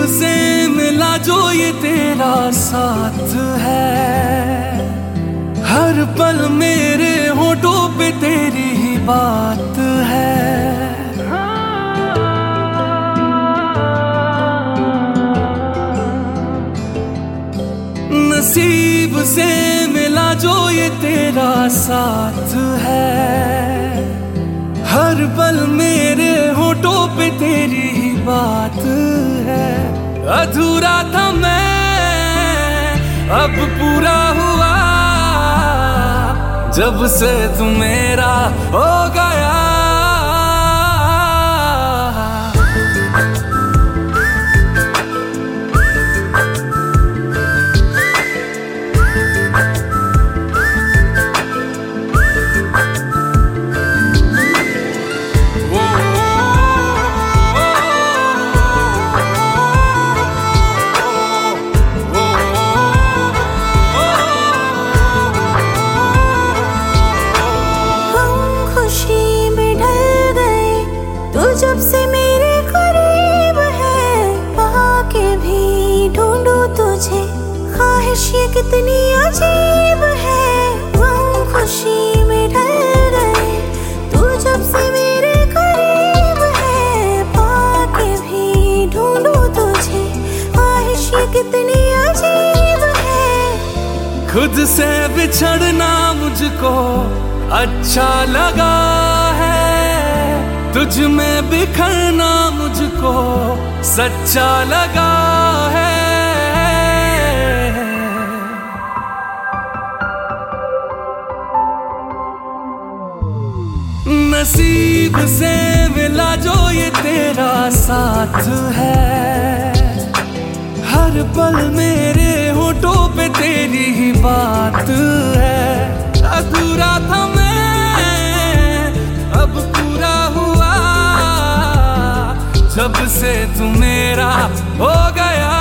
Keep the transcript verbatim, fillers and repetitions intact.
से मिला जो ये तेरा साथ है, हर पल मेरे होठों पे तेरी ही बात है। नसीब से मिला जो ये तेरा साथ है, हर पल मेरे होठों पे तेरी ही बात है। अधूरा था मैं अब पूरा हुआ, जब से तू मेरा हो गया। जब से मेरे करीब है, पाके भी ढूंढूं तुझे, ख्वाहिश ये कितनी अजीब है। हम खुशी में ढल गए, तू जब से मेरे करीब है, पाके भी ढूंढूं तुझे, ख्वाहिश ये कितनी अजीब है। खुद से बिछड़ना मुझको अच्छा लगा है, तुझ में बिखरना मुझको सच्चा लगा है। नसीब से मिला जो ये तेरा साथ है, हर पल मेरे होठों पे तेरी ही बात है। अधूरा था मैं अब पूरा हुआ, जब से तू मेरा हो गया।